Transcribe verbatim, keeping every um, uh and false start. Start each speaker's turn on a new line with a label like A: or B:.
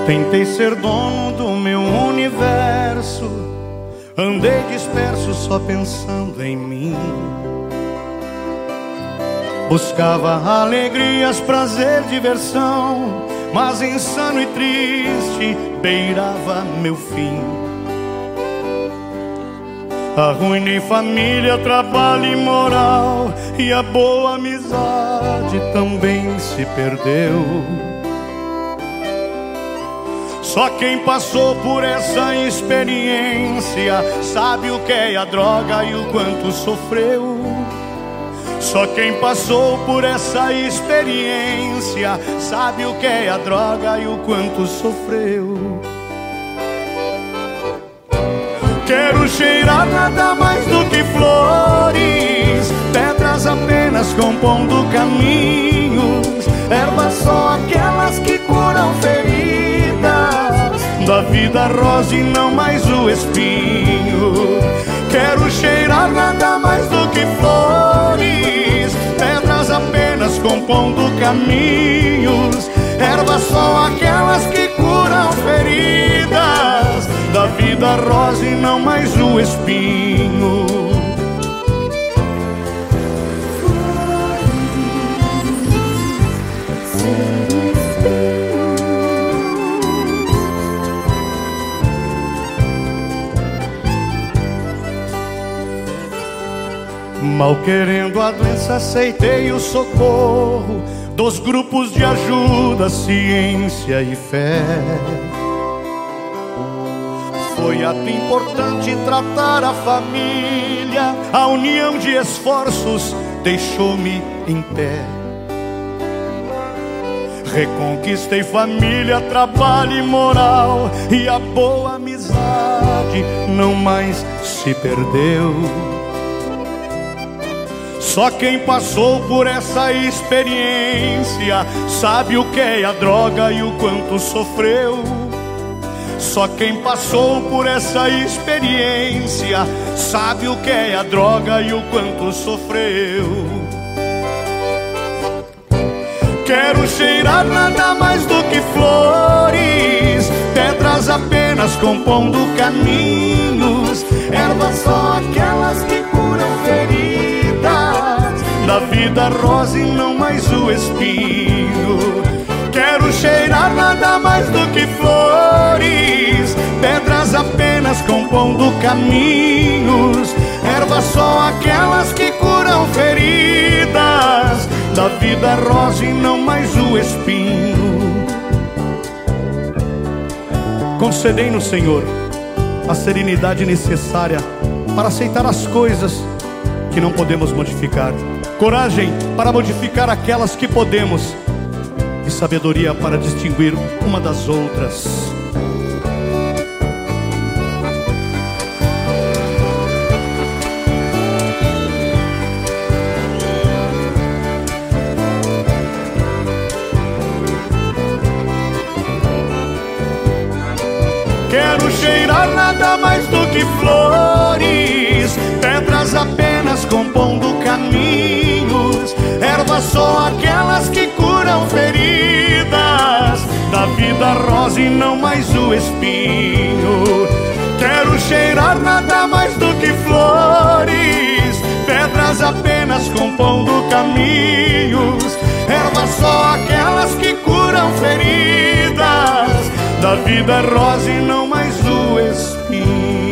A: Tentei ser dono do meu universo, andei disperso só pensando em mim. Buscava alegrias, prazer, diversão, mas insano e triste beirava meu fim. Arruinei família, trabalho e moral, e a boa amizade também se perdeu. Só quem passou por essa experiência sabe o que é a droga e o quanto sofreu. Só quem passou por essa experiência sabe o que é a droga e o quanto sofreu. Quero cheirar nada mais do que flores, pedras apenas compondo caminhos, ervas só aquelas que curam feridas, da vida rosa e não mais o espinho. Quero cheirar nada mais do que flores, pedras apenas compondo caminhos, ervas só aquelas que curam feridas, da vida rosa e não mais o espinho. Mal querendo a doença, aceitei o socorro dos grupos de ajuda, ciência e fé. Foi ato importante tratar a família, a união de esforços deixou-me em pé. Reconquistei família, trabalho e moral, e a boa amizade não mais se perdeu. Só quem passou por essa experiência sabe o que é a droga e o quanto sofreu. Só quem passou por essa experiência sabe o que é a droga e o quanto sofreu. Quero cheirar nada mais do que flores, pedras apenas compondo caminhos, ervas só aquelas que curam feridas, da vida rosa e não mais o espinho. Quero cheirar nada mais do que flores, pedras apenas compondo caminhos, ervas só aquelas que curam feridas, da vida rosa e não mais o espinho. Concedei-nos, Senhor, a serenidade necessária para aceitar as coisas que não podemos modificar, coragem para modificar aquelas que podemos, e sabedoria para distinguir uma das outras. Quero cheirar nada mais do que flores, pedras apenas compondo caminhos, ervas só aquelas que curam feridas, da vida rosa e não mais o espinho. Quero cheirar nada mais do que flores, pedras apenas compondo caminhos, ervas só aquelas que curam feridas, da vida rosa e não mais o espinho.